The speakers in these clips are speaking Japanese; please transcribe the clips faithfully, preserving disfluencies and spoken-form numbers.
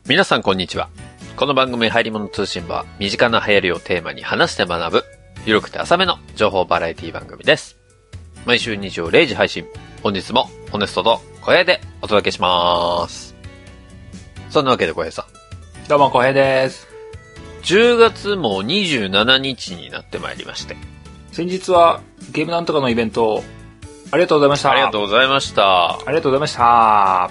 皆さんこんにちは。この番組入り物通信部は身近な流行りをテーマに話して学ぶ緩くて浅めの情報バラエティ番組です。毎週日曜れいじ配信。本日もホネストと小平でお届けします。そんなわけで小平さん。 どうも小平です。 じゅうがつもにじゅうしちにちになってまいりまして。 先日はゲームなんとかのイベントありがとうございました。 ありがとうございました。 ありがとうございました。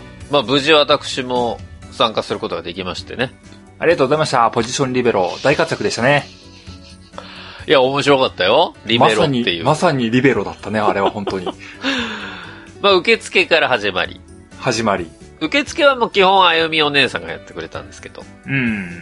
まあ無事私も参加することができましてね。 ありがとうございました。ポジションリベロ大活躍でしたね。 いや面白かったよ。リベロっていう。 まさにまさにリベロだったね、あれは本当に。 まあ受付から始まり。 始まり。 受付はもう基本あゆみお姉さんがやってくれたんですけど。 うん。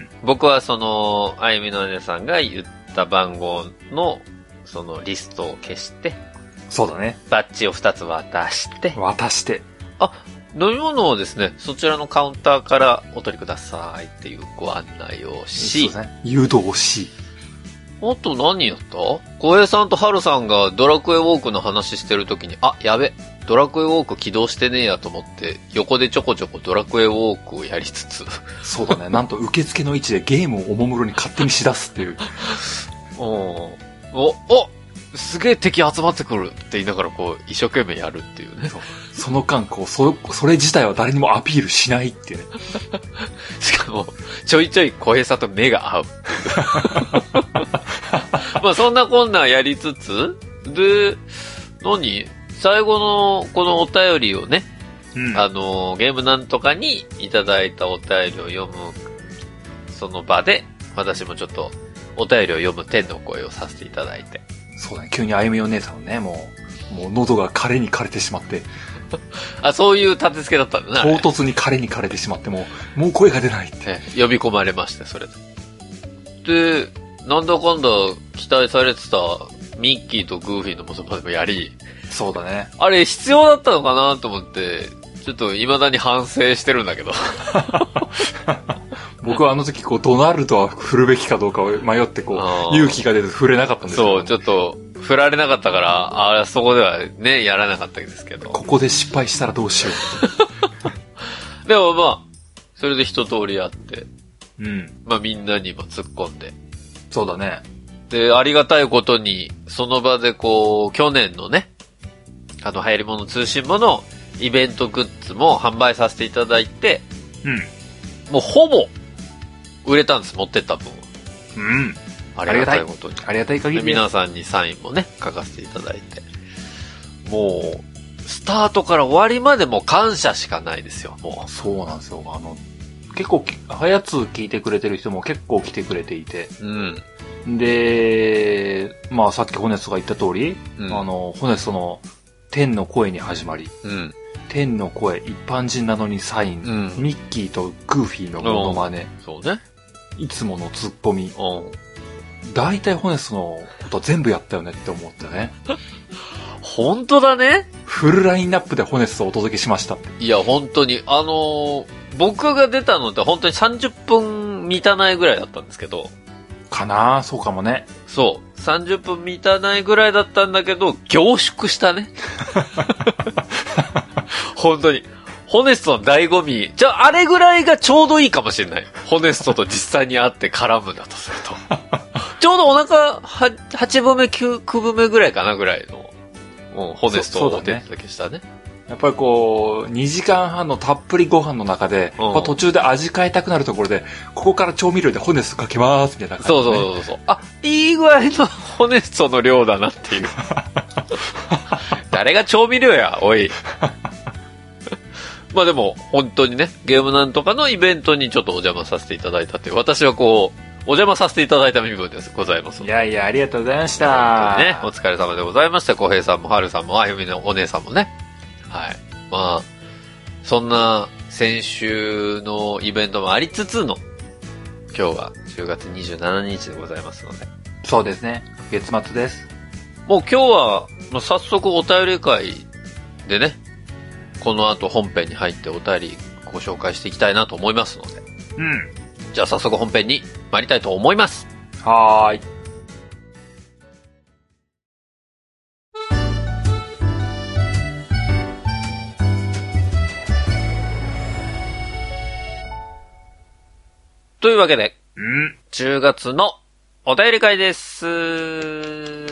僕はそのあゆみのお姉さんが言った番号のそのリストを消して。 そうだね。 バッジをふたつ渡して。 渡して。 あ、飲み物をですね、そちらのカウンターからお取りくださいっていうご案内をし。 そうですね。誘導し。 あと何やった小平さんとハルさんがドラクエウォークの話してる時に、あ、やべ、ドラクエウォーク起動してねえやと思って、横でちょこちょこドラクエウォークをやりつつ。 そうだね。なんと受付の位置でゲームをおもむろに勝手にしだすっていう。 おお、おすげえ敵集まってくるって言いながらこう、一生懸命やるっていうね。 そ, その間、こう、そ、それ自体は誰にもアピールしないっていうね。 しかも、ちょいちょい小平さんと目が合う。まあそんなこんなやりつつ、で、何最後のこのお便りをね、うん、あの、ゲームなんとかにいただいたお便りを読む、その場で、私もちょっとお便りを読む天の声をさせていただいて。 そうだね、急にあゆみお姉さんね、もう、もう喉が枯れに枯れてしまって。 あ、そういう立て付けだったんだな。 唐突に枯れに枯れてしまって、もう、もう声が出ないって。 呼び込まれまして、それで。で、なんだかんだ期待されてたミッキーとグーフィーのモノマネもやり。 そうだね。 あれ必要だったのかなと思って、ちょっと未だに反省してるんだけど。 僕はあの時こうドナルドは振るべきかどうかを迷ってこう勇気が出て振れなかったんですけど、 そう、ちょっと振られなかったから、あそこではね、やらなかったんですけど。 ここで失敗したらどうしよう。でもまあ、それで一通りやって。 うん。 まあみんなにも突っ込んで。 そうだね。 で、ありがたいことに、その場でこう、去年のね、あの、流行り物通信物のイベントグッズも販売させていただいて、 うん。 もうほぼ、売れたんです、持ってった分。 うん。 ありがたいことに。 ありがたい限り。 皆さんにサインもね、書かせていただいて。もう、スタートから終わりまでもう感謝しかないですよ、もう。 そうなんですよ。あの、結構、はやつ聞いてくれてる人も結構来てくれていて。 うん。 で、まあさっきホネストが言った通り、うん、あの、ホネストの天の声に始まり、 うん、 天の声、一般人なのにサイン、うん、ミッキーとグーフィーのモノマネ、 そうね。 いつものツッコミ、大体ホネストのこと全部やったよねって思ってね。 本当だね。 フルラインナップでホネストをお届けしましたって。 いや、本当に、あのー、僕が出たのって本当にさんじゅっぷん満たないぐらいだったんですけど。 かなぁ、そうかもね。 そう。さんじゅっぷん満たないぐらいだったんだけど、凝縮したね。本当に。ホネストの醍醐味。じゃあ、あれぐらいがちょうどいいかもしれない。ホネストと実際に会って絡むんだとすると。ちょうどお腹は、はちぶめ、きゅうぶめぐらいかなぐらいの、うん、ホネストをお手伝けしたね。 やっぱりこう、にじかんはんのたっぷりご飯の中で、うん、途中で味変えたくなるところで、ここから調味料でホネストかけますみたいな感じで、ね。 そうそうそうそう。あ、いい具合のホネストの量だなっていう。誰が調味料や、おい。まあでも、本当にね、ゲームなんとかのイベントにちょっとお邪魔させていただいたって、私はこう、お邪魔させていただいた身分です。ございます。 いやいや、ありがとうございました。 ね、お疲れ様でございました。小平さんも、春さんも、あゆみのお姉さんもね。はい。まあ、そんな先週のイベントもありつつの、今日はじゅうがつにじゅうしちにちでございますので。 そうですね。月末です。 もう今日は、もう早速お便り会でね、この後本編に入ってお便りご紹介していきたいなと思いますので。 うん。 じゃあ早速本編に参りたいと思います。 はーい。 というわけで、 うん。 じゅうがつのお便り会です。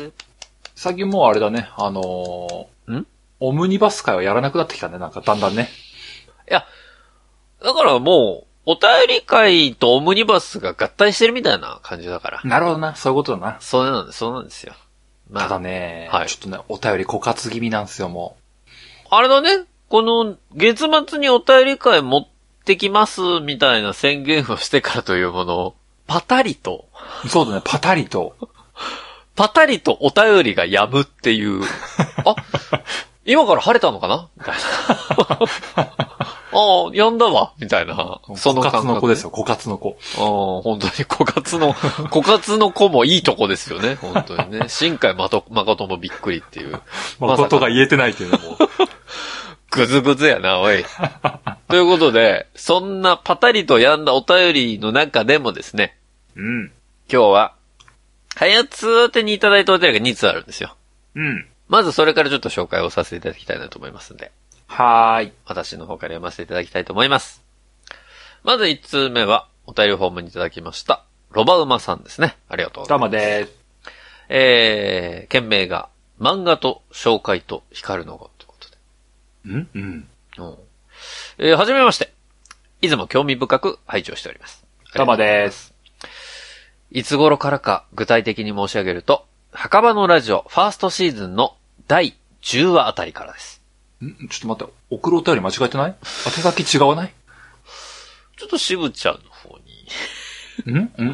最近もうあれだね、あのー、 んオムニバス会はやらなくなってきたね、なんかだんだんね。 いや、だからもう、お便り会とオムニバスが合体してるみたいな感じだから。 なるほどな、そういうことだな。 そうなんです、そうなんですよ。 まあ、ただね、 はい、 ちょっとね、お便り枯渇気味なんですよ、もう。 あれだね、この月末にお便り会持ってきますみたいな宣言をしてからというものを、パタリと。 そうだね、パタリと。 パタリとお便りが止むっていう。あ、今から晴れたのかなみたいな。ああ、止んだわ。みたいな。 その枯渇の子ですよ、枯渇の子。 ああ、本当に枯渇の、枯渇の子もいいとこですよね。本当にね。新海まと、誠もびっくりっていう。 誠が言えてないっていうのも。 ぐずぐずやな、おい。ということで、そんなパタリと止んだお便りの中でもですね。 うん。 今日は、はやつ宛てにいただいたお便りがにつあるんですよ。 うん。まずそれからちょっと紹介をさせていただきたいなと思いますんで。 はーい。 私の方から読ませていただきたいと思います。まずいち通目は、お便りフォームにいただきました。ロバウマさんですね。ありがとうございます。 どうもでーす。 えー、件名が、漫画と紹介と光るの語ということで。 んうん。 うん。えー、はじめまして。いつも興味深く拝聴しております。 どうもでーす。 いつ頃からか具体的に申し上げると、墓場のラジオファーストシーズンのだいじゅうわあたりからです。 んちょっと待って、送るお便り間違えてない？宛先違わない？ ちょっと渋ちゃんの方に。 んうんうんうん。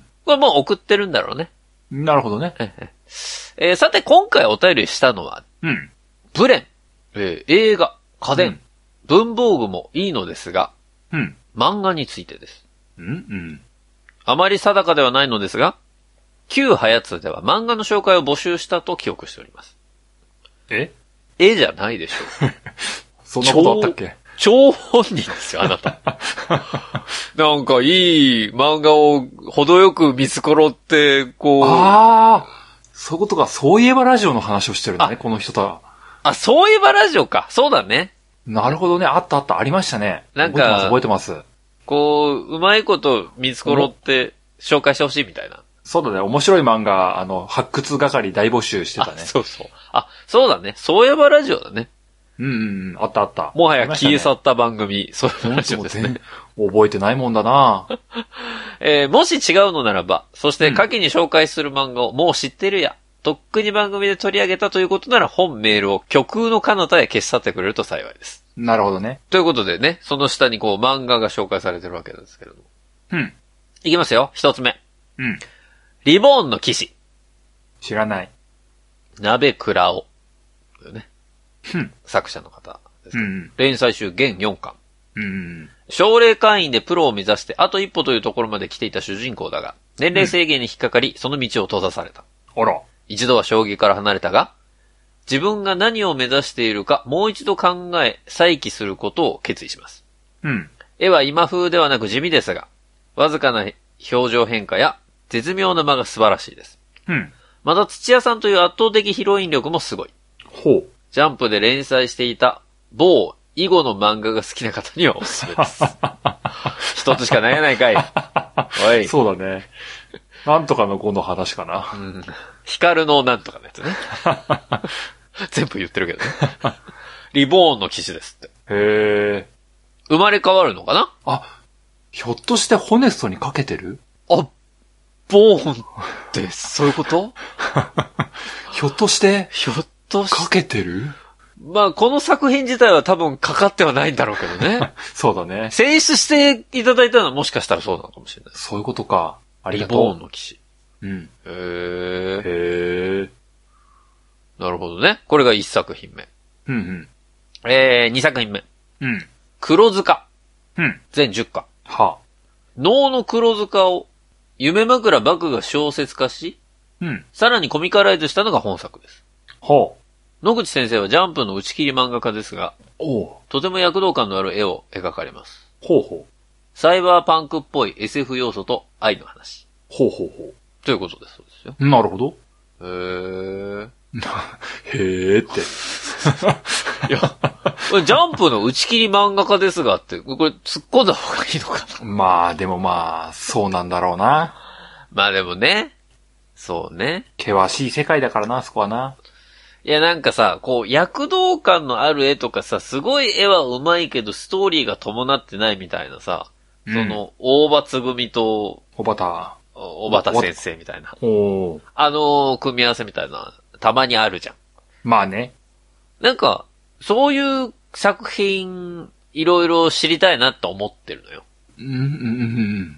これもう送ってるんだろうね。 なるほどね。 えー、さて今回お便りしたのは、 うん。 ブレン、えー、映画、家電、うん、文房具もいいのですが、 うん。 漫画についてです。 うんうん。 あまり定かではないのですが、旧はやつでは漫画の紹介を募集したと記憶しております。 え絵じゃないでしょう。 そんなことあったっけ？ 超本人ですよ、あなた。なんかいい漫画を程よく見繕って、こう。 ああ、そういうことか。そういえばラジオの話をしてるんだね、この人とは。 あ、そういえばラジオか。そうだね。 なるほどね。あったあった。ありましたね。 なんか、 覚えてます、覚えてます。 こう、うまいこと見繕って紹介してほしいみたいな。 そうだね。面白い漫画、あの、発掘係大募集してたね。 そうそう。あ、そうだね。そういえばラジオだね。 うんうん、あったあった。 もはや消え去った番組、ね、そういうラジオですね。 覚えてないもんだなえー、もし違うのならば、そして下記に紹介する漫画をもう知ってるや、とっくに番組で取り上げたということなら本メールを虚空の彼方へ消し去ってくれると幸いです。 なるほどね。 ということでね、その下にこう漫画が紹介されてるわけなんですけれども。 うん。 いきますよ、一つ目。 うん。 リボーンの騎士。 知らない。 鍋倉尾。ね。 うん。 作者の方です、 うん。 連載集現よんかん。 うん。 奨励会員でプロを目指してあと一歩というところまで来ていた主人公だが、年齢制限に引っかかり、うん、その道を閉ざされた。 あら。 一度は将棋から離れたが、自分が何を目指しているかもう一度考え、再起することを決意します。 うん。 絵は今風ではなく地味ですが、わずかな表情変化や絶妙な間が素晴らしいです。 うん。 また土屋さんという圧倒的ヒロイン力もすごい。 ほう。 ジャンプで連載していた某囲碁の漫画が好きな方にはおすすめです。一つしかないやないかい。おい。 そうだね。なんとかの碁の話かな。 うん。光のなんとかのやつね。全部言ってるけどね。リボーンの騎士ですって。 へー。 生まれ変わるのかな？ あ、ひょっとしてホネストにかけてる？ あ、ボーンってそういうこと？ ひょっとしてひょっとしてかけてる？ まあ、この作品自体は多分かかってはないんだろうけどね。 そうだね。 選出していただいたのはもしかしたらそうなのかもしれない。 そういうことか。ありがとう。 リボーンの騎士。 うん。 へー。 へー。 なるほどね。これが一作品目。 うんうん。 えー、二作品目。 うん。 黒塚。 うん。 全じゅっかん。 はあ。 能の黒塚を夢枕幕が小説化し、 うん。 さらにコミカライズしたのが本作です。 ほう。 野口先生はジャンプの打ち切り漫画家ですが、 おう。 とても躍動感のある絵を描かれます。 ほうほう。 サイバーパンクっぽい エスエフ 要素と愛の話。 ほうほうほう。 ということですそうですよ。 なるほど。 へー。 へーって。 いや、これジャンプの打ち切り漫画家ですがって、これ突っ込んだ方がいいのかな。 まあ、でもまあ、そうなんだろうな。 まあでもね。そうね。 険しい世界だからな、そこはな。 いやなんかさ、こう、躍動感のある絵とかさ、すごい絵は上手いけど、ストーリーが伴ってないみたいなさ、うん、その、大場つぐみと、 小畑。 小畑先生みたいな。 おあの、組み合わせみたいな、たまにあるじゃん。 まあね。 なんか、そういう作品、いろいろ知りたいなって思ってるのよ。 うん、うん、うん、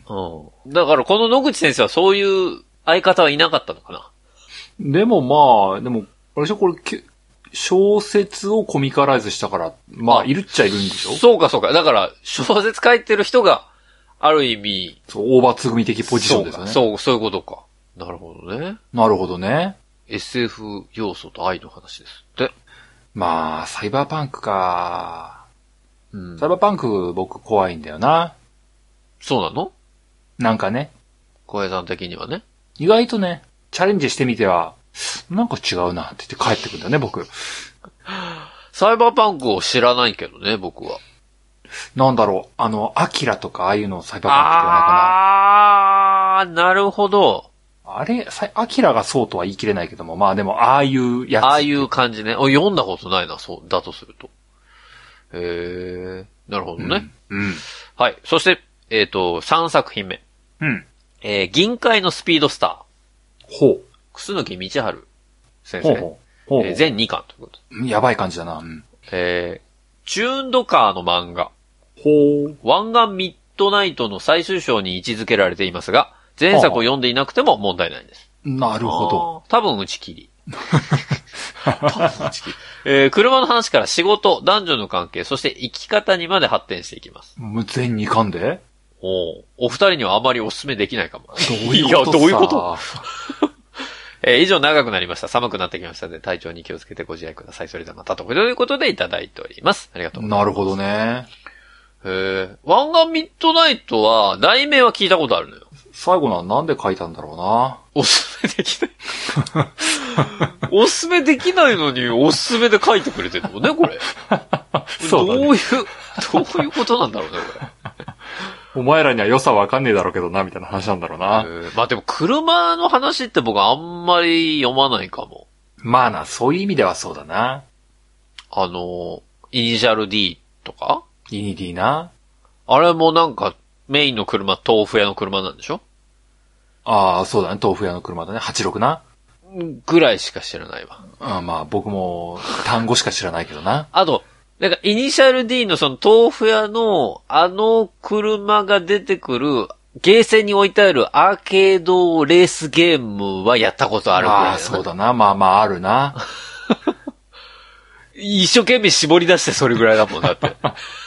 うん。だから、この野口先生はそういう相方はいなかったのかな。 でもまあ、でも、あれでしょ、これ、小説をコミカライズしたから、まあ、あいるっちゃいるんでしょ。 そうか、そうか。だから、小説書いてる人が、ある意味。 そう、大場つぐみ的ポジションですよね。 そう、そういうことか。なるほどね。 なるほどね。 エスエフ 要素と愛の話ですって。 まあ、サイバーパンクか。うん。サイバーパンク僕怖いんだよな。 そうなの？ なんかね。 小平さん的にはね。 意外とね、チャレンジしてみては、なんか違うなって言って帰ってくるんだよね、僕。 サイバーパンクを知らないけどね、僕は。 なんだろう、あの、アキラとかああいうのをサイバーパンクって言わないかな。あー、なるほど。 あれ、アキラがそうとは言い切れないけども、まあでも、ああいうやつ。 ああいう感じね。お、読んだことないな、そう、だとすると。へー、なるほどね。 うん。うん、 はい。そして、えっと、さんさく品目。 うん。 えー、銀界のスピードスター。ほう。 楠木道春先生。ほうほう。ほうほう。えー、全にかんということ。 やばい感じだな。うん。 えー、チューンドカーの漫画。 ほう。 湾岸ミッドナイトの最終章に位置づけられていますが、前作を読んでいなくても問題ないんです。 なるほど。 多分打ち切り。多分打ち切り。えー、車の話から仕事、男女の関係、そして生き方にまで発展していきます。 全にかんでおお二人にはあまりお勧めできないかも。 どういうこと？ いや、どういうことえー、以上長くなりました。寒くなってきましたので、体調に気をつけてご自愛ください。それではまたということでいただいております。ありがとうございます。 なるほどね。 へー。湾岸ミッドナイトは、題名は聞いたことあるのよ。 最後のはなんで書いたんだろうな。 おすすめできない。おすすめできないのに、おすすめで書いてくれてるのね、これ。そうだね。どういう、どういうことなんだろうね、これ。 お前らには良さわかんねえだろうけどな、みたいな話なんだろうな。 まあでも、車の話って僕あんまり読まないかも。 まあな、そういう意味ではそうだな。 あの、イニシャル D とかイニ D な。 あれもなんか、メインの車、豆腐屋の車なんでしょ？ ああ、そうだね。豆腐屋の車だね。はちじゅうろくな。 ぐらいしか知らないわ。 あまあ、僕も単語しか知らないけどな。 あと、なんか、イニシャル D のその豆腐屋の、あの車が出てくる、ゲーセンに置いてあるアーケードレースゲームはやったことあるぐらいだな。 ああ、そうだな。まあまあ、あるな。 一生懸命絞り出してそれぐらいだもんだって。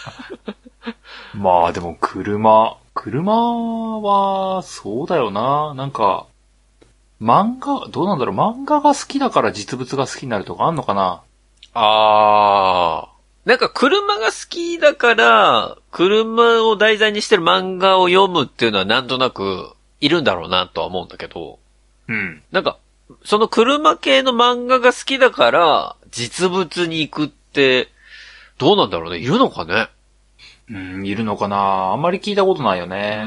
まあでも車、車は、そうだよな。なんか、漫画、どうなんだろう。漫画が好きだから実物が好きになるとかあんのかな？ あー。なんか車が好きだから、車を題材にしてる漫画を読むっていうのはなんとなくいるんだろうなとは思うんだけど。 うん。 なんか、その車系の漫画が好きだから、実物に行くって、どうなんだろうね。いるのかね。 うん、いるのかな。あんまり聞いたことないよね。 うん。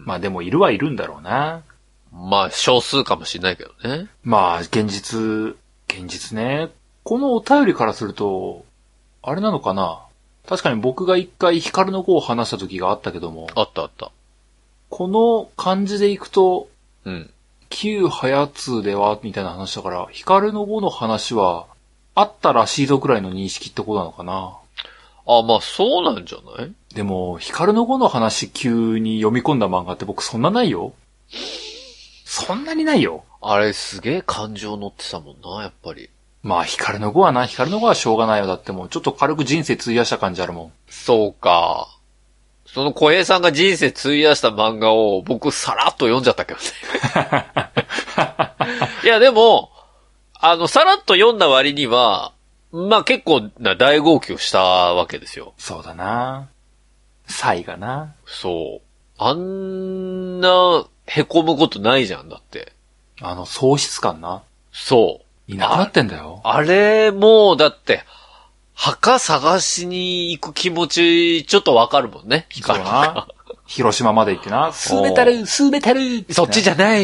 まあでもいるはいるんだろうな。 まあ少数かもしれないけどね。 まあ現実、現実ね。このお便りからすると、あれなのかな。確かに僕が一回ヒカルの子を話した時があったけども。 あったあった。 この感じでいくと、 うん。 旧ハヤツではみたいな話だから、ヒカルの子の話は、あったらしいぞくらいの認識ってことなのかな。 あ、まあそうなんじゃない？ でも、ヒカルの子の話急に読み込んだ漫画って僕そんなないよ。そんなにないよ。 あれすげえ感情乗ってたもんな、やっぱり。 まあ、ヒカルの子はな、ヒカルの子はしょうがないよ。だってもう、ちょっと軽く人生費やした感じあるもん。 そうか。その小平さんが人生費やした漫画を僕さらっと読んじゃったけどね。いやでも、あの、さらっと読んだ割には、まあ結構な大号泣したわけですよ。 そうだな。サイがな。 そう。あんな、凹むことないじゃんだって。 あの、喪失感な。 そう。 いなくなってんだよ。 あ, あれ、もう、だって、墓探しに行く気持ち、ちょっとわかるもんね。 そうな。広島まで行ってな。数メートル、数メートル。 そっちじゃない。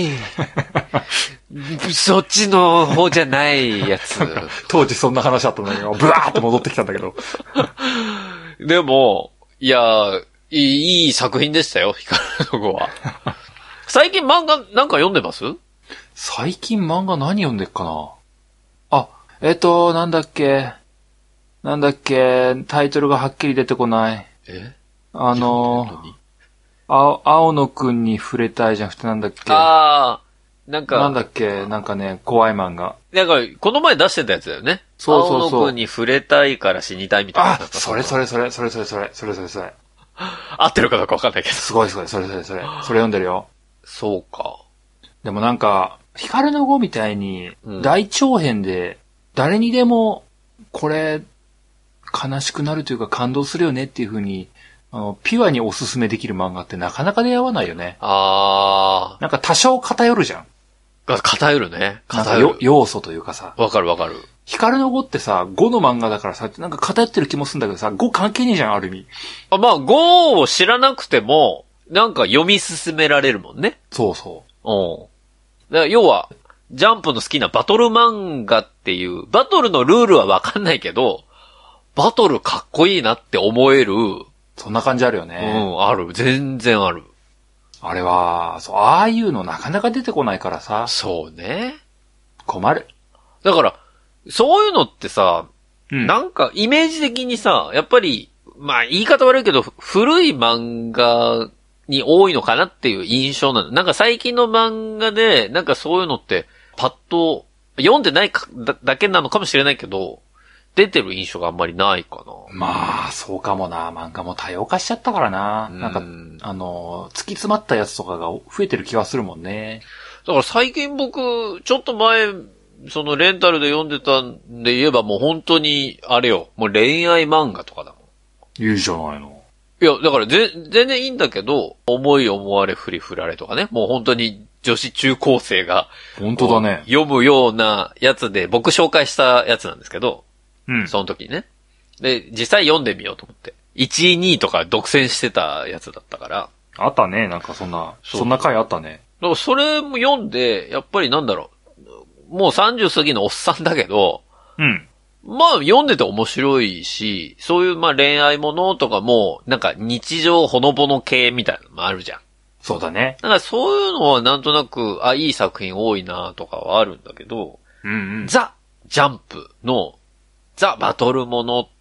そっちの方じゃないやつ。 当時そんな話あったんだけど、ブワーって戻ってきたんだけど。 でも、いや、いい、いい作品でしたよ、光の碁は。最近漫画なんか読んでます？ 最近漫画何読んでっかな。あ、えっと、なんだっけ。なんだっけ、タイトルがはっきり出てこない。 え？ あの、青、青野くんに触れたいじゃなくてなんだっけ。 ああ、なんか。 なんだっけ、なんかね、怖い漫画。 なんか、この前出してたやつだよね。 そうそうそう。 青野くんに触れたいから死にたいみたいな。 あ、それそれそれ、それそれそれ、それそれそれ。 合ってるかどうかわかんないけど。 すごいすごい、それそれそれ。それ読んでるよ。 そうか。 でもなんか、光の碁みたいに、大長編で、誰にでも、これ、悲しくなるというか感動するよねっていう風に、あの、ピュアにおすすめできる漫画ってなかなか出会わないよね。 あー。 なんか多少偏るじゃん。 偏るね。偏る。要素というかさ。 わかるわかる。 光の碁ってさ、碁の漫画だからさ、なんか偏ってる気もするんだけどさ、碁関係ねえじゃん、ある意味。 あ、まあ、碁を知らなくても、なんか読み進められるもんね。 そうそう。 うん。だから要は、ジャンプの好きなバトル漫画っていう、バトルのルールはわかんないけど、バトルかっこいいなって思える。 そんな感じあるよね。 うん、ある。全然ある。 あれは、そう、ああいうのなかなか出てこないからさ。 そうね。 困る。 だから、そういうのってさ、 うん、 なんかイメージ的にさ、やっぱり、まあ言い方悪いけど、古い漫画に多いのかなっていう印象なの。なんか最近の漫画で、なんかそういうのって、パッと、読んでないかだ、だけなのかもしれないけど、出てる印象があんまりないかな。 まあ、そうかもな。漫画も多様化しちゃったからな。んなんか、あの、突き詰まったやつとかが増えてる気がするもんね。 だから最近僕、ちょっと前、そのレンタルで読んでたんで言えばもう本当に、あれよ、もう恋愛漫画とかだもん。 いいじゃないの。 いや、だからぜ全然いいんだけど、思い思われ振り振られとかね、もう本当に女子中高生が、 本当だね。 読むようなやつで、僕紹介したやつなんですけど、 うん。 その時にね。で、実際読んでみようと思って。いちい、にいとか独占してたやつだったから。 あったね、なんかそんな、そ, そんな回あったね。 だからそれも読んで、やっぱりなんだろう、もうさんじゅう過ぎのおっさんだけど、 うん。 まあ読んでて面白いし、そういうまあ恋愛ものとかも、なんか日常ほのぼの系みたいなのもあるじゃん。 そうだね。 だからそういうのはなんとなく、あ、いい作品多いなとかはあるんだけど、 うんうん。 ザ・ジャンプのザ・バトルものって、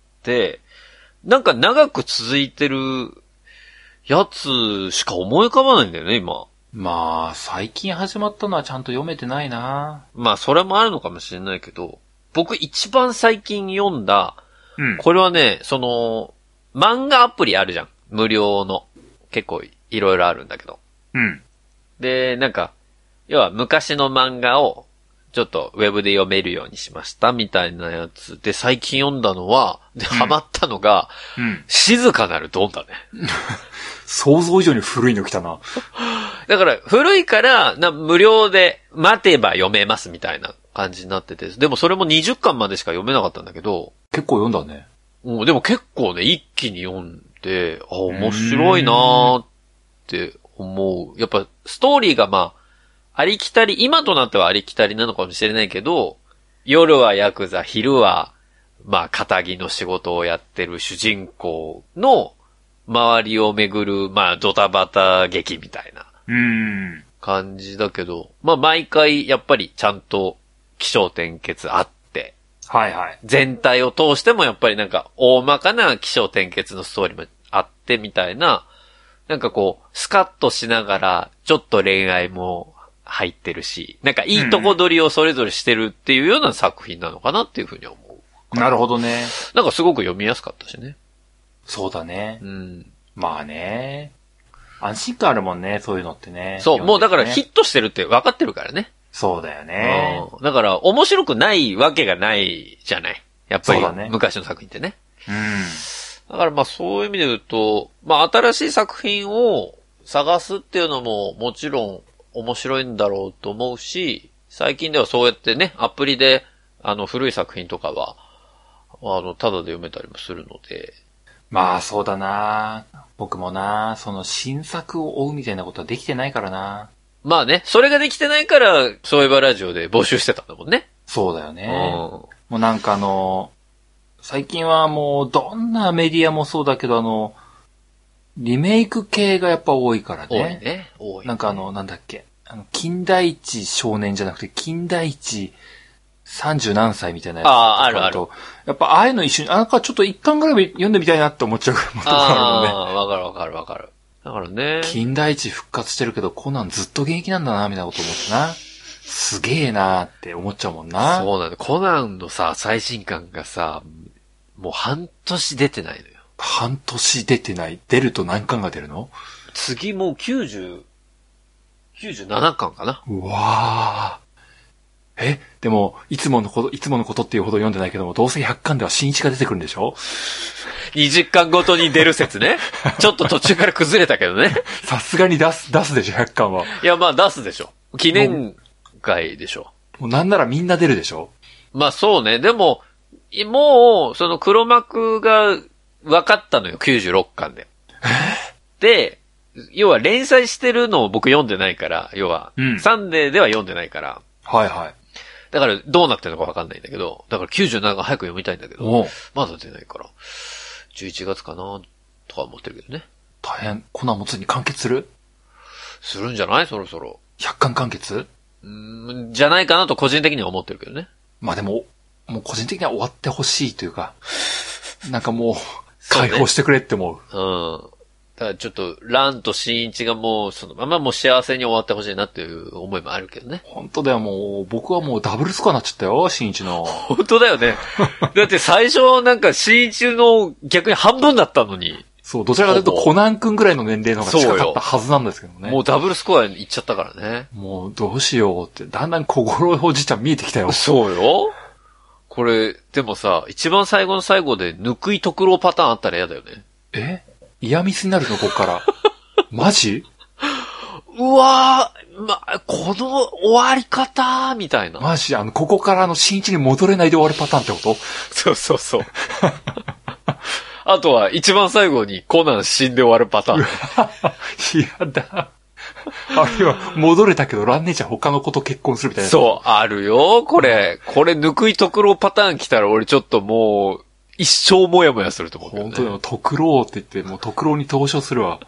なんか長く続いてるやつしか思い浮かばないんだよね、今。 まあ、最近始まったのはちゃんと読めてないな。 まあ、それもあるのかもしれないけど、僕一番最近読んだ、 うん、 これはね、その、漫画アプリあるじゃん。無料の。結構いろいろあるんだけど。 うん。 で、なんか、要は昔の漫画を、ちょっとウェブで読めるようにしましたみたいなやつで最近読んだのは、で、ハマったのが、 うん、 静かなるドンだね。 想像以上に古いの来たな。 だから古いからな無料で待てば読めますみたいな感じになってて、でもそれもにじゅっかんまでしか読めなかったんだけど。 結構読んだね。 うん、でも結構ね、一気に読んで、あ、面白いなーって思う。やっぱストーリーがまあ、ありきたり、今となってはありきたりなのかもしれないけど、夜はヤクザ、昼は、まあ、仇の仕事をやってる主人公の周りをめぐる、まあ、ドタバタ劇みたいな感じだけど、まあ、毎回やっぱりちゃんと起承転結あって、 はいはい。 全体を通してもやっぱりなんか大まかな起承転結のストーリーもあってみたいな、なんかこう、スカッとしながら、ちょっと恋愛も入ってるし、なんかいいとこ取りをそれぞれしてるっていうような作品なのかなっていうふうに思う。 なるほどね。 なんかすごく読みやすかったしね。 そうだね。 うん。 まあね。安心感あるもんね、そういうのってね。 そう、もうだからヒットしてるって分かってるからね。 そうだよね。 だから面白くないわけがないじゃない。やっぱり、 ね、 昔の作品ってね。 うん。 だからまあそういう意味で言うと、まあ新しい作品を探すっていうのももちろん面白いんだろうと思うし、 最近ではそうやってね、アプリで、あの、古い作品とかは、あの、ただで読めたりもするので。 まあ、そうだな。僕もな、その新作を追うみたいなことはできてないからな。 まあね、それができてないから、そういえばラジオで募集してたんだもんね。 そうだよね。うん、もうなんかあの、最近はもうどんなメディアもそうだけどあの、リメイク系がやっぱ多いからね。 多いね。多いね。 なんかあの、なんだっけ。あの、金田一少年じゃなくて、金田一三十何歳みたいなやつ。 ああ、あるある。 やっぱああいうの一緒に、あなんかちょっと一巻ぐらい読んでみたいなって思っちゃうからもとかあるのね。 ああ、わかるわかるわかる。だからね。 金田一復活してるけど、コナンずっと現役なんだな、みたいなこと思ってな。すげえなーって思っちゃうもんな。 そうなんだ。コナンのさ、最新刊がさ、もう半年出てないのよ。 半年出てない。出ると何巻が出るの？ 次もうきゅうじゅう、きゅうじゅうななかんかな。 うわー。え、でも、いつものこと、いつものことっていうほど読んでないけども、どうせひゃっかんでは新一が出てくるんでしょ？ にじゅっかんごとに出る説ね。ちょっと途中から崩れたけどね。 さすがに出す、出すでしょ、ひゃっかんは。 いや、まあ出すでしょ。記念会でしょ。 もうなんならみんな出るでしょ？ まあそうね。でも、もう、その黒幕が分かったのよ、きゅうじゅうろっかんで。で、要は連載してるのを僕読んでないから、要は、うん、サンデーでは読んでないから。 はいはい。 だからどうなってるのか分かんないんだけど、だからきゅうじゅうななが早く読みたいんだけど、まだ出ないから、じゅういちがつかなとか思ってるけどね。 大変。コナンもついに完結する？ するんじゃない？そろそろ。 ひゃっかん完結？ うーん、じゃないかなと個人的には思ってるけどね。 まあでも、もう個人的には終わってほしいというか、なんかもう、解放してくれって思う。 うね、うん。だからちょっと、ランとシンイチがもう、そのままもう幸せに終わってほしいなっていう思いもあるけどね。 本当だよ、もう、僕はもうダブルスコアになっちゃったよ、シンイチの。 本当だよね。だって最初なんかシンイチの逆に半分だったのに。 そう、どちらかというとコナン君ぐらいの年齢の方が近かったはずなんですけどね。 もうダブルスコアに行っちゃったからね。 もうどうしようって、だんだん心おじちゃん見えてきたよ。 そうよ。これ、でもさ、一番最後の最後で、ぬくいとくろうパターンあったら嫌だよね。 え？イヤミスになるのこっから。マジ？ うわぁ、ま、この終わり方みたいな。 マジ？あの、ここからあの、新一に戻れないで終わるパターンってこと？ そうそうそう。あとは、一番最後にコナン死んで終わるパターン。 やだ。あるいは、戻れたけど、ラン姉ちゃん他の子と結婚するみたいな。 そう、あるよ。これ、これ、ぬくいとくろうパターン来たら、俺ちょっともう、一生もやもやすると思う、ね。 本当だよ、とくろうって言って、もうとくろうに投書するわ。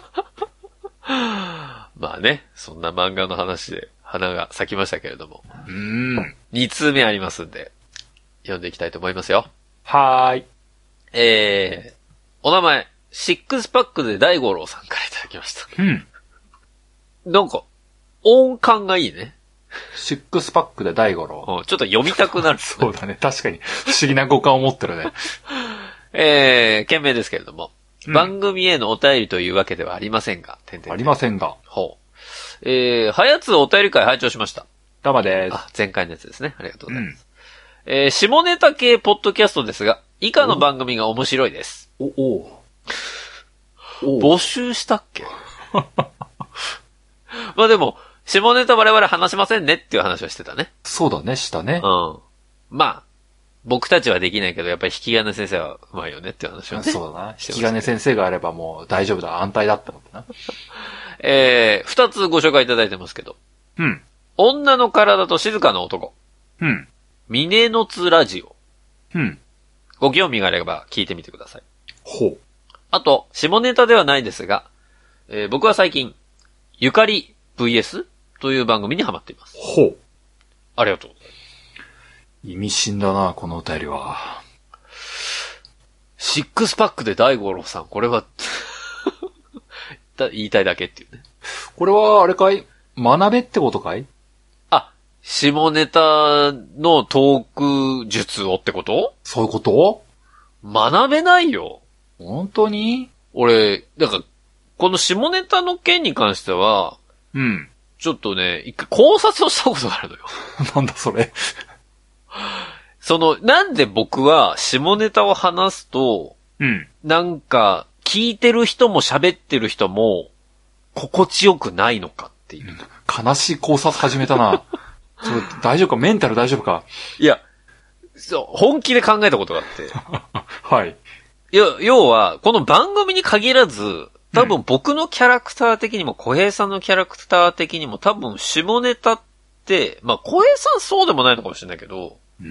まあね、そんな漫画の話で花が咲きましたけれども。 うーん。 二通目ありますんで、読んでいきたいと思いますよ。 はーい。 えー、お名前、シックスパックで大五郎さんからいただきました。 うん。 なんか、音感がいいね。 シックスパックで大五郎。 うん、ちょっと読みたくなる、ね。 そうだね。確かに。不思議な五感を持ってるね。 えー、件名ですけれども、うん、番組へのお便りというわけではありませんが、てんてんてんありませんが。 ほう。えー、はやつお便り会拝聴しました。 どうもです。 あ、前回のやつですね。ありがとうございます。うん、えー、下ネタ系ポッドキャストですが、以下の番組が面白いです。 お、おお募集したっけまあでも、下ネタ我々話しませんねっていう話はしてたね。 そうだね、したね。 うん。まあ、僕たちはできないけど、やっぱり引き金先生はうまいよねっていう話はね。 そうだな。引き金先生があればもう大丈夫だ、安泰だったのかな。 えー、二つご紹介いただいてますけど。 うん。 女の体と静かな男。 うん。 ミネノツラジオ。 うん。 ご興味があれば聞いてみてください。 ほう。 あと、下ネタではないですが、えー、僕は最近、ゆかり ブイエス という番組にハマっています。 ほう。 ありがとう。 意味深だな、このお便りは。 シックスパックで大五郎さん、これは言いたいだけっていうね。 これは、あれかい？学べってことかい？ あ、下ネタのトーク術をってこと？ そういうこと？ 学べないよ。 本当に？ 俺、だから、この下ネタの件に関しては、 うん。 ちょっとね、一回考察をしたことがあるのよ。 なんだそれ。 その、なんで僕は下ネタを話すと、 うん。 なんか、聞いてる人も喋ってる人も、心地よくないのかっていう。 悲しい考察始めたな。 ちょっと大丈夫かメンタル大丈夫かいや、そう、本気で考えたことがあって。 はい。 いや、要は、この番組に限らず、多分僕のキャラクター的にも、小平さんのキャラクター的にも、多分下ネタって、まあ小平さんそうでもないのかもしれないけど、 うんうん。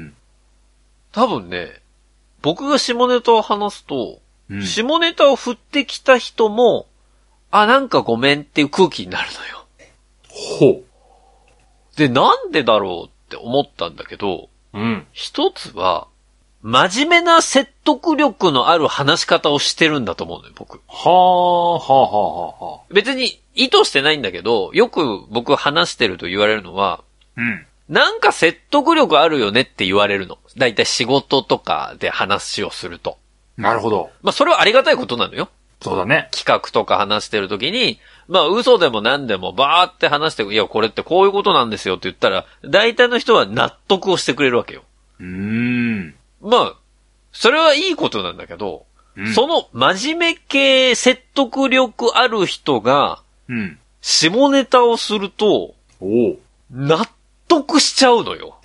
多分ね、僕が下ネタを話すと、うん、下ネタを振ってきた人も、あ、なんかごめんっていう空気になるのよ。 ほう。 で、なんでだろうって思ったんだけど、 うん。 一つは、真面目な説得力のある話し方をしてるんだと思うのよ、僕。 はあ、はあ、はあ、はあ。 別に意図してないんだけど、よく僕話してると言われるのは、 うん。 なんか説得力あるよねって言われるの。だいたい仕事とかで話をすると。 なるほど。 まあ、それはありがたいことなのよ。 そうだね。 企画とか話してるときに、まあ、嘘でも何でもバーって話して、いや、これってこういうことなんですよって言ったら、大体の人は納得をしてくれるわけよ。 うーん。 まあ、それはいいことなんだけど、うん、その真面目系説得力ある人が、 うん、 下ネタをすると、 おう納得しちゃうのよ。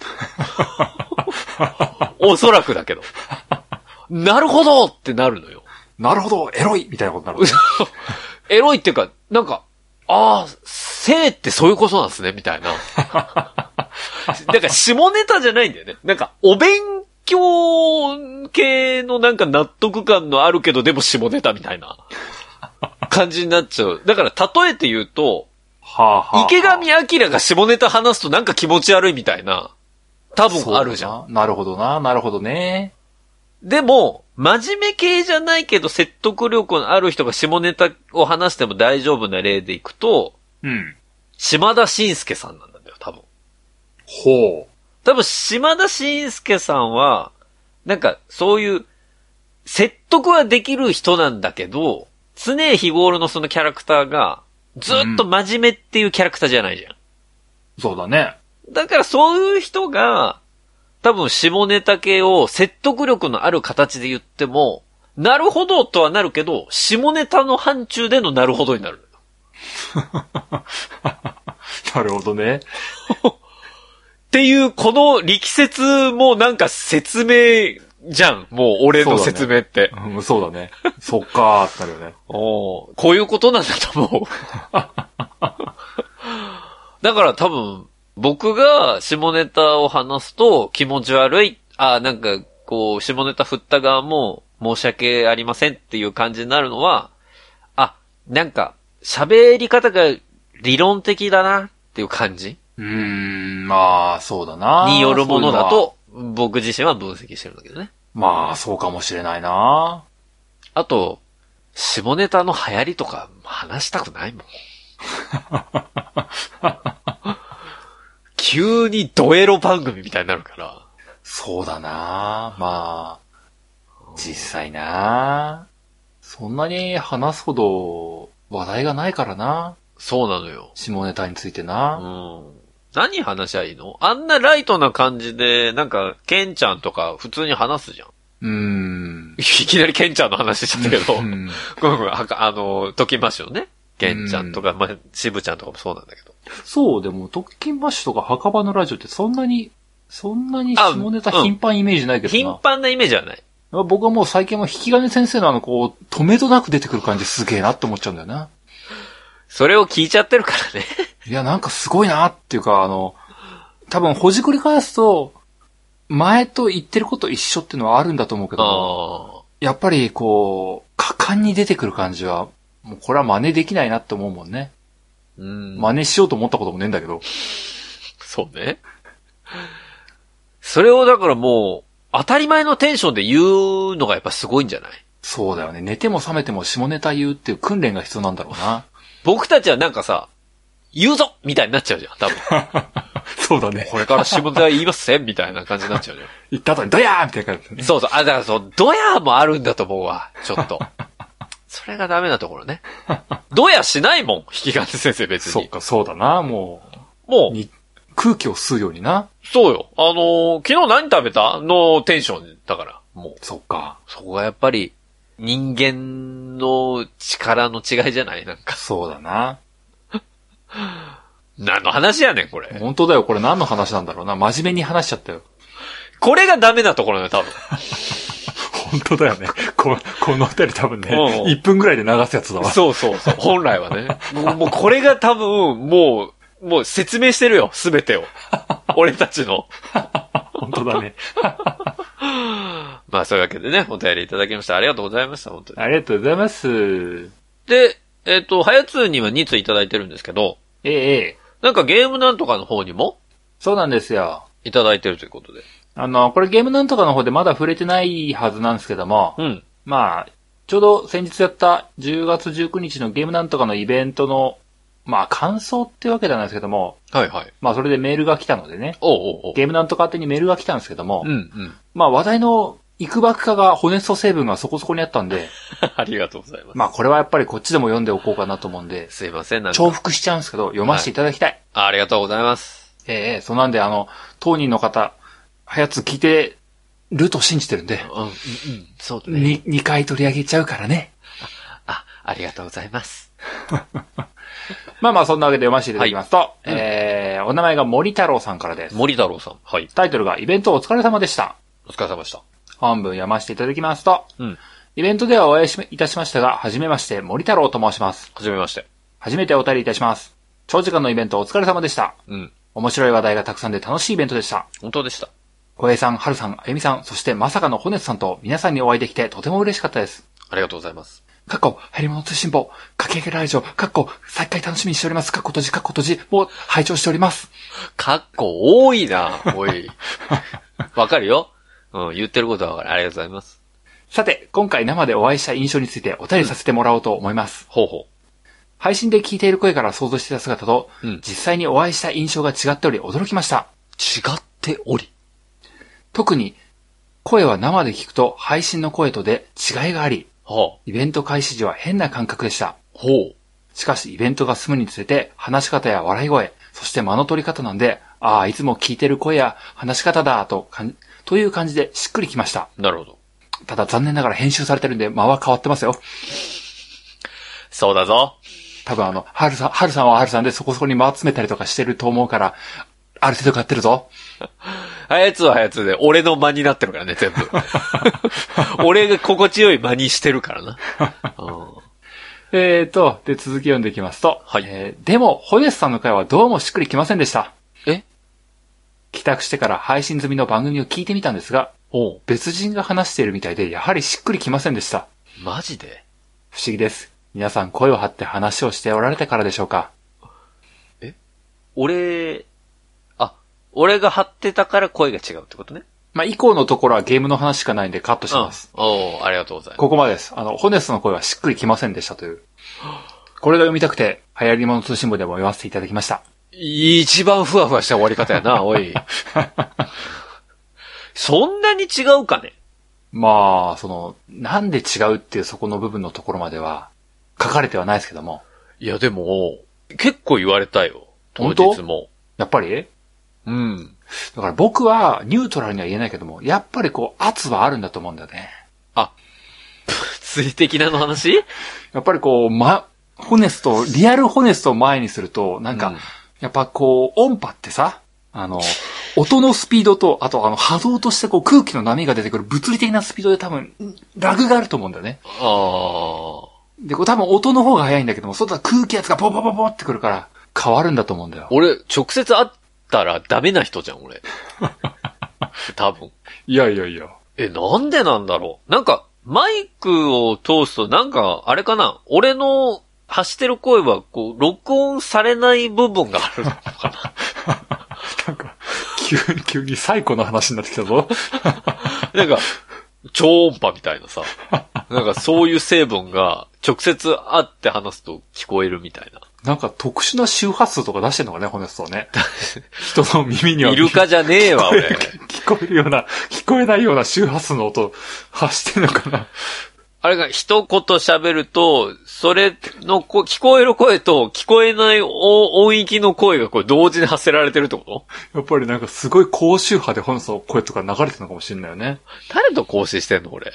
おそらくだけど。なるほどってなるのよ。 なるほど、エロいみたいなことになる、ね。 エロいっていうか、なんか、ああ、性ってそういうことなんですね、みたいな。だから下ネタじゃないんだよね。なんか、お勉強系のなんか納得感のあるけど、でも下ネタみたいな感じになっちゃう。だから例えて言うと、 はあはあはあ、 池上彰が下ネタ話すとなんか気持ち悪いみたいな、多分あるじゃん。なるほどな、なるほどね。 でも、真面目系じゃないけど説得力のある人が下ネタを話しても大丈夫な例でいくと、 うん。 島田紳介さんなんだよ、多分。 ほう。 多分、島田紳介さんは、なんか、そういう、説得はできる人なんだけど、常日頃のそのキャラクターが、ずっと真面目っていうキャラクターじゃないじゃん。 うん、そうだね。 だからそういう人が、多分下ネタ系を説得力のある形で言っても、なるほどとはなるけど、下ネタの範疇でのなるほどになる。 なるほどね。 っていう、この力説もなんか説明じゃん。もう俺の説明って。 そうだね。うん、そうだね。そっかーってなるよね。 おこういうことなんだと思う。だから多分、僕が下ネタを話すと気持ち悪い。あ、なんか、こう、下ネタ振った側も申し訳ありませんっていう感じになるのは、あ、なんか、喋り方が理論的だなっていう感じ。 うーん、まあ、そうだな。 によるものだと、僕自身は分析してるんだけどね。 まあ、そうかもしれないな。 あと、下ネタの流行りとか話したくないもん。急にドエロ番組みたいになるから。 そうだな。まあ、実際な。そんなに話すほど話題がないからな。 そうなのよ。 下ネタについてな。 うん。何話しゃいいの？あんなライトな感じで、なんか、ケンちゃんとか普通に話すじゃん。 うーん。 いきなりケンちゃんの話しちゃったけど。ごめんごめん、あの、ときましょうね。ケンちゃんとか、まあ、しぶちゃんとかもそうなんだけど。 そう、でも、特勤マッシュとか墓場のラジオってそんなに、そんなに下ネタ頻繁イメージないけどな。 頻繁なイメージはない。 僕はもう最近も引き金先生のあの、こう、止めどなく出てくる感じすげえなって思っちゃうんだよな。 それを聞いちゃってるからね。 いや、なんかすごいなっていうか、あの、多分、ほじくり返すと、前と言ってること一緒っていうのはあるんだと思うけど、やっぱりこう、果敢に出てくる感じは、もうこれは真似できないなって思うもんね。 うん。 真似しようと思ったこともねえんだけど。 そうね。それをだからもう、当たり前のテンションで言うのがやっぱすごいんじゃない？ そうだよね。寝ても覚めても下ネタ言うっていう訓練が必要なんだろうな。 僕たちはなんかさ、言うぞみたいになっちゃうじゃん、多分。 そうだね。 これから下ネタ言いますせんみたいな感じになっちゃうじゃん。 言った後にドヤーみたいな感じ、ね。 そうそう。あ、だからそう、ドヤーもあるんだと思うわ。ちょっと。それがダメなところね。ドヤしないもん、引き金先生別に。 そうか、そうだな、もう。もう。 空気を吸うようにな。 そうよ。あのー、昨日何食べたのテンションだから。もう。 そっか。 そこがやっぱり、人間の力の違いじゃないなんか。 そうだな。 何の話やねん、これ。 本当だよ、これ何の話なんだろうな。真面目に話しちゃったよ。 これがダメなところだよ、多分。 本当だよね。こ, この二人多分ね、うんうん、いっぷんぐらいで流すやつだわ。 そうそうそう。本来はね。もう、もうこれが多分、もう、もう説明してるよ、すべてを。俺たちの。 本当だね。 まあそういうわけでね、お便りいただきました。ありがとうございました、本当に。 ありがとうございます。 で、えっ、ー、と、はやつにはについただいてるんですけど。 ええええ。 なんかゲームなんとかの方にもそうなんですよ。 いただいてるということで。 あの、これゲームなんとかの方でまだ触れてないはずなんですけども、 うん。 まあ、ちょうど先日やったじゅうがつじゅうくにちのゲームなんとかのイベントの、まあ感想ってわけじゃないですけども、 はいはい。 まあそれでメールが来たのでね、 おうおうおう、 ゲームなんとか宛てにメールが来たんですけども、 うんうん。 まあ話題のいくばくかがホネスト成分がそこそこにあったんで、 ありがとうございます。 まあこれはやっぱりこっちでも読んでおこうかなと思うんで、 すいません、なんか。 重複しちゃうんですけど、読ませていただきたい。 はい、ありがとうございます。 ええ、そうなんであの、当人の方、はやつ聞いてると信じてるんで、 うん、うん、うん、そうだね。 に、にかい取り上げちゃうからね。 あ、ありがとうございます。 まあまあそんなわけで読ませていただきますと、 はい、 えー、お名前が森太郎さんからです。 森太郎さん。はい。 タイトルがイベントお疲れ様でした。 お疲れ様でした。 本文読ませていただきますと、 うん。 イベントではお会いいたしましたが、はじめまして、森太郎と申します。 はじめまして。 初めてお便りいたします。長時間のイベントお疲れ様でした。 うん。 面白い話題がたくさんで楽しいイベントでした。 本当でした。 小平さん、春さん、あゆみさん、そしてまさかのホネスさんと皆さんにお会いできてとても嬉しかったです。 ありがとうございます。 かっこ、入り物通信簿、駆け上げラジオ、かっこ、再開楽しみにしております。かっこ閉じ、かっこ閉じ、もう拝聴しております。 かっこ多いな、おい。わかるよ。うん、言ってることはわかる。ありがとうございます。 さて、今回生でお会いした印象についてお便りさせてもらおうと思います。 うん、ほうほう。 配信で聞いている声から想像していた姿と、 うん、 実際にお会いした印象が違っており驚きました。 違っており。 特に、声は生で聞くと配信の声とで違いがあり、 はあ、 イベント開始時は変な感覚でした。 ほう。 しかしイベントが進むにつれて話し方や笑い声、そして間の取り方なんで、ああ、いつも聞いてる声や話し方だとかん、という感じでしっくりきました。 なるほど。 ただ残念ながら編集されてるんで間は変わってますよ。 そうだぞ。 多分あの、はるさん、はるさんははるさんでそこそこに間詰めたりとかしてると思うから、ある程度変わってるぞ。 はやつははやつで、俺の間になってるからね、全部。俺が心地よい間にしてるからな。 えーと、で、続き読んでいきますと、 はい。 えー、でも、ホネスさんの回はどうもしっくりきませんでした。 え？ 帰宅してから配信済みの番組を聞いてみたんですが、 おう、 別人が話しているみたいで、やはりしっくりきませんでした。 マジで？ 不思議です。皆さん声を張って話をしておられたからでしょうか？ え？俺、あ、俺が張ってたから声が違うってことね。 まあ、以降のところはゲームの話しかないんでカットします。 うん、おー、ありがとうございます。 ここまでです。あの、ホネスの声はしっくりきませんでしたという。これが読みたくて、流行り物通信簿でも読ませていただきました。 一番ふわふわした終わり方やな、おい。そんなに違うかね？ まあ、その、なんで違うっていうそこの部分のところまでは、書かれてはないですけども。 いや、でも、結構言われたよ。当日も。 やっぱり？ うん。 だから僕はニュートラルには言えないけども、やっぱりこう圧はあるんだと思うんだよね。 あ、物理的なの話？ やっぱりこう、ま、ホネスト、リアルホネストを前にすると、なんか、うん、やっぱこう、音波ってさ、あの、音のスピードと、あとあの波動としてこう空気の波が出てくる物理的なスピードで多分、ラグがあると思うんだよね。 ああ。 で、こう多分音の方が速いんだけども、外は空気圧がポポポポってくるから、変わるんだと思うんだよ。 俺、直接会ったらダメな人じゃん、俺。多分。 いやいやいや。 え、なんでなんだろう。なんか、マイクを通すと、なんか、あれかな。俺の発してる声は、こう、録音されない部分があるのかな。 なんか、急に、急に最古の話になってきたぞ。 なんか、超音波みたいなさ。なんかそういう成分が直接会って話すと聞こえるみたいな。 なんか特殊な周波数とか出してんのかね、ホネストはね。人の耳には。 イルカじゃねえわ、俺。 聞こえるような、聞こえないような周波数の音発してんのかな。 あれが一言喋ると、それのこ聞こえる声と聞こえない音域の声がこれ同時に発せられてるってこと？ やっぱりなんかすごい高周波でホネストの声とか流れてるのかもしれないよね。 誰と交信してんの俺。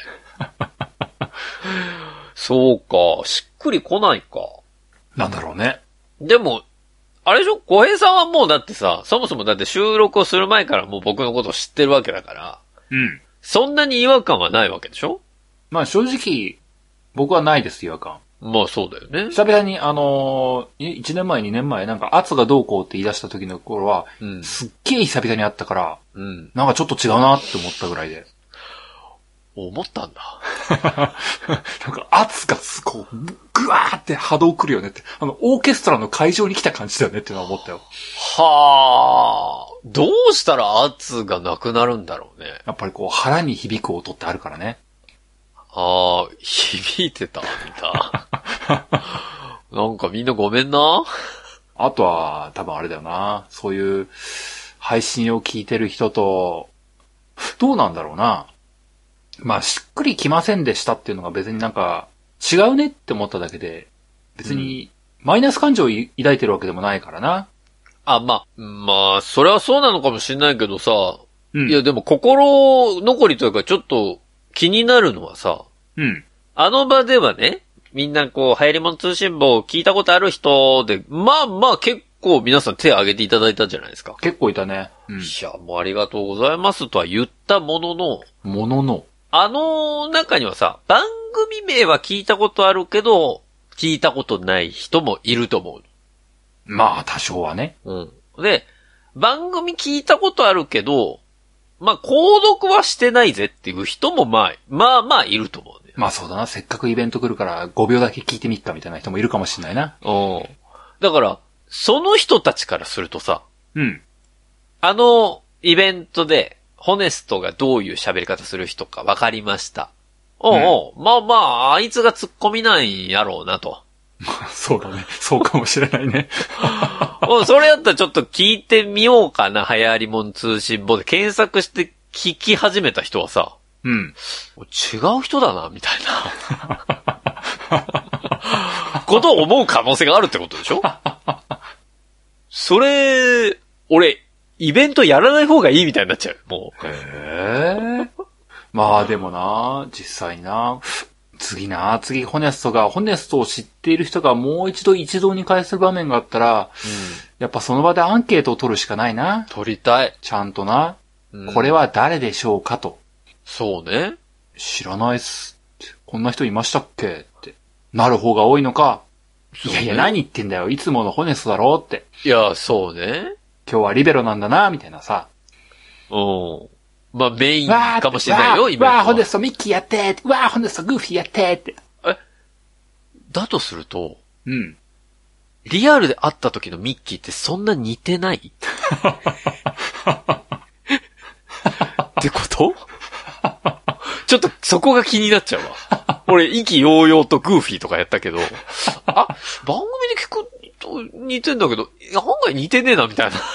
そうか、しっくりこないか。 なんだろうね。 でも、 あれでしょ小平さんはもうだってさ、そもそもだって収録をする前からもう僕のことを知ってるわけだから。 うん。 そんなに違和感はないわけでしょ？ まあ正直、僕はないです、違和感。 まあそうだよね。 久々に、あのー、いちねんまえ、にねんまえ、なんか圧がどうこうって言い出した時の頃は、うん、すっげえ久々に会ったから、うん、なんかちょっと違うなって思ったぐらいで。 思ったんだ。 なんか圧がこう、ぐわーって波動来るよねって。あの、オーケストラの会場に来た感じだよねっていうのは思ったよ。 はあ、どうしたら圧がなくなるんだろうね。 やっぱりこう、腹に響く音ってあるからね。 ああ、響いてた、みた。なんかみんなごめんな。 あとは、多分あれだよな。そういう配信を聞いてる人と、どうなんだろうな。まあ、しっくりきませんでしたっていうのが別になんか、違うねって思っただけで、別に、マイナス感情を抱いてるわけでもないからな。 あ、まあ、まあ、それはそうなのかもしれないけどさ、うん、いやでも心残りというかちょっと気になるのはさ、うん。あの場ではね、みんなこう、流行り物通信簿を聞いたことある人で、まあまあ結構皆さん手を挙げていただいたじゃないですか。 結構いたね。 うん、いや、もうありがとうございますとは言ったものの、 ものの。 あの中にはさ、番組名は聞いたことあるけど、聞いたことない人もいると思う。 まあ、多少はね。 うん。で、番組聞いたことあるけど、まあ、購読はしてないぜっていう人もまあ、まあまあいると思うね。 まあそうだな。せっかくイベント来るからごびょうだけ聞いてみっかみたいな人もいるかもしれないな。 うん。だから、その人たちからするとさ、 うん。 あのイベントで、ホネストがどういう喋り方する人か分かりました。おうおう、うん、まあまあ、あいつが突っ込みないんやろうなと。 そうだね。そうかもしれないね。 もうそれやったらちょっと聞いてみようかな、流行り物通信簿で検索して聞き始めた人はさ、 うん。 違う人だな、みたいな。ことを思う可能性があるってことでしょ？それ、俺、イベントやらない方がいいみたいになっちゃう。もう。 へー。まあでもな、実際な、次な、次ホネストが、ホネストを知っている人がもう一度一堂に会する場面があったら、うん、やっぱその場でアンケートを取るしかないな。 取りたい。 ちゃんとな、うん、これは誰でしょうかと。 そうね。 知らないっすって。こんな人いましたっけって。なる方が多いのか。ね、いやいや何言ってんだよ。いつものホネストだろうって。 いや、そうね。 今日はリベロなんだな、みたいなさ。 うん。まあ、メインかもしれないよ、イベントは。 わー、ホネストミッキーやってーわー、ホネストグーフィーやってーって。 えだとすると、 うん。 リアルで会った時のミッキーってそんな似てないってことちょっとそこが気になっちゃうわ。俺、意気揚々とグーフィーとかやったけど、あ、番組で聞くと似てんだけど、案外似てねえな、みたいな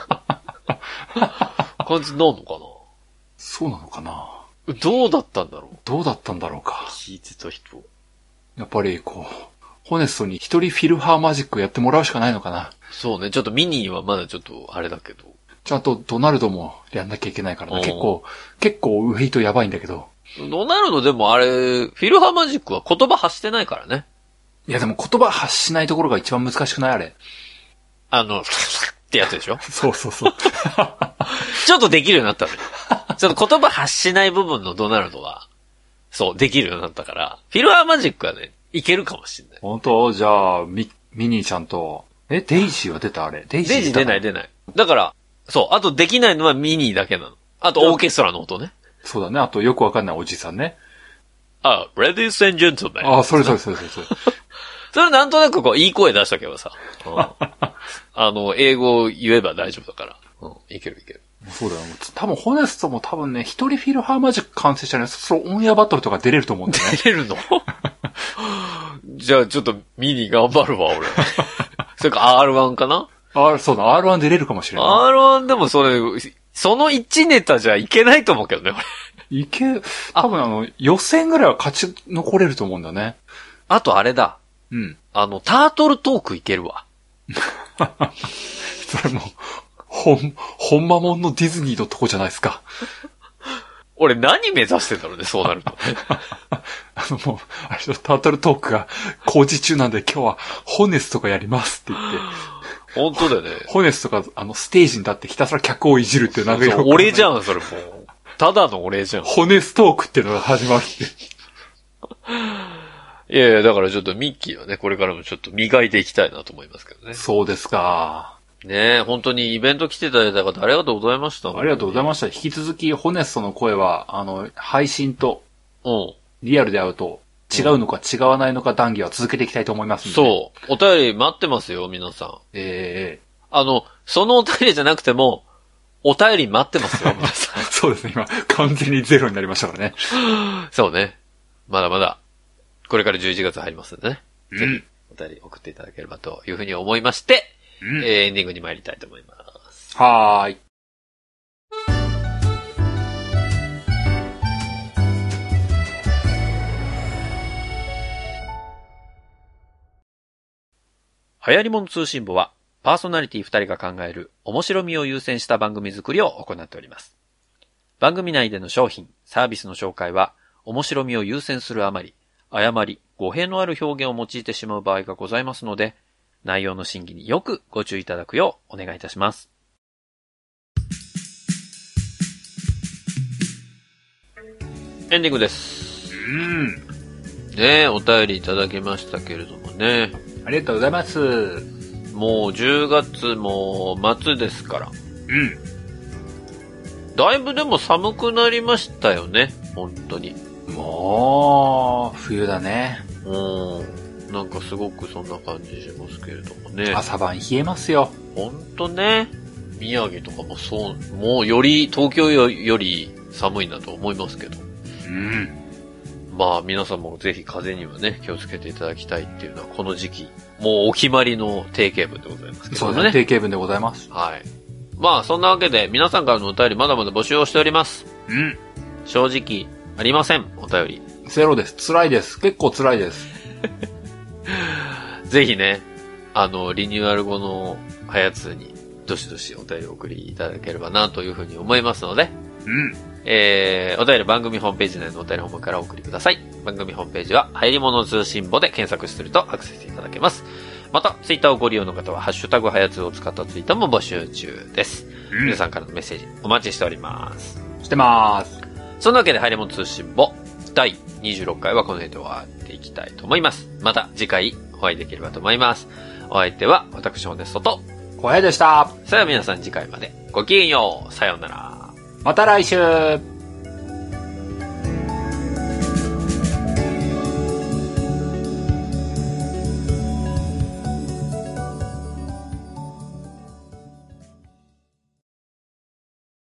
感じになるのかな。 そうなのかな。 どうだったんだろう。 どうだったんだろうか。 聞いてた人。 やっぱりこう、ホネストに一人フィルハーマジックやってもらうしかないのかな。 そうね。ちょっとミニーはまだちょっとあれだけど。 ちゃんとドナルドもやんなきゃいけないからね。結構、結構ウェイトやばいんだけど。 ドナルドでもあれ、フィルハーマジックは言葉発してないからね。 いやでも言葉発しないところが一番難しくないあれ。 あの、ってやつでしょそうそうそう。 ちょっとできるようになったのよ。ちょっと言葉発しない部分のドナルドは、そう、できるようになったから、フィルハーマジックはね、いけるかもしれない。 本当？じゃあ、ミ、ミニーちゃんと、え、デイジーは出たあれ？デイジーデイジー出ない出ない。だから、そう、あとできないのはミニーだけなの。あとオーケストラの音ね。 そうだね。あとよくわかんないおじさんね。 あ、Ladies and Gentlemen。 あ、それそれそれそれそれ。 それなんとなくこう、いい声出しとけばさ。うん、あの、英語を言えば大丈夫だから。うん、いけるいける。 そうだよ。多分、ホネストも多分ね、一人フィルハーマジック完成したらね、そのオンエアバトルとか出れると思うんだよね。 出れるのじゃあちょっと見に頑張るわ、俺。それか アールワン かなあ、そうだ、アールワン 出れるかもしれない。 アールワン でもそれ、そのいちネタじゃいけないと思うけどね、俺。 いけ、多分あの、予選ぐらいは勝ち残れると思うんだね。 あとあれだ。 うん。 あの、タートルトークいけるわ。 それも、ほん、ほんまもんのディズニーのとこじゃないですか。 俺何目指してたのね、そうなると。 あのもう、あれタートルトークが工事中なんで今日はホネスとかやりますって言って。 本当だよね。 ホネスとか、あの、ステージに立ってひたすら客をいじるっていうなんか俺じゃん、それもう。ただの俺じゃん。 ホネストークっていうのが始まるって。 いやいや、だからちょっとミッキーはね、これからもちょっと磨いていきたいなと思いますけどね。 そうですか。 ねえ、本当にイベント来ていただいた方ありがとうございました。 ありがとうございました。引き続き、ホネストの声は、あの、配信と、 うん。 リアルで会うと、違うのか違わないのか談義は続けていきたいと思いますので、ね。 そう。お便り待ってますよ、皆さん。 ええー。 あの、そのお便りじゃなくても、お便り待ってますよ、皆さん。 そうですね、今、完全にゼロになりましたからね。 そうね。まだまだ、これからじゅういちがつ入りますんでね。 うん、 ぜひ、お便り送っていただければというふうに思いまして、うん、えー、エンディングに参りたいと思います。 はーい。 流行り物通信簿は、パーソナリティふたりが考える面白みを優先した番組作りを行っております。番組内での商品、サービスの紹介は、面白みを優先するあまり、誤り、語弊のある表現を用いてしまう場合がございますので、内容の審議によくご注意いただくようお願いいたします。エンディングです。 うん。 ねえ、お便りいただきましたけれどもね。 ありがとうございます。 もうじゅうがつも末ですから。 うん。 だいぶでも寒くなりましたよね、本当に。 もう、冬だね。 うん。なんかすごくそんな感じしますけれどもね。 朝晩冷えますよ。 ほんとね。宮城とかもそう、もうより、東京より寒いなと思いますけど。 うん。 まあ皆さんもぜひ風にはね、気をつけていただきたいっていうのはこの時期、もうお決まりの定型文でございますけどね。 そうですね、定型文でございます。 はい。まあそんなわけで皆さんからのお便りまだまだ募集をしております。 うん。 正直、ありません、お便り。 ゼロです。辛いです。結構辛いです。 ぜひね、あの、リニューアル後のハヤツーに、どしどしお便りを送りいただければなというふうに思いますので、 うん。 えー、お便り番組ホームページ内のお便りホームからお送りください。番組ホームページは、流行り物通信簿で検索するとアクセスいただけます。また、ツイッターをご利用の方は、ハッシュタグハヤツーを使ったツイートも募集中です。うん、皆さんからのメッセージお待ちしております。 してます。 そんなわけで、流行り物通信簿だいにじゅうろっかいはこの辺で終わっていきたいと思います。また次回お会いできればと思います。お相手は私ホネストと小平でした。 さあ皆さん次回までごきげんよう。さようなら。 また来週。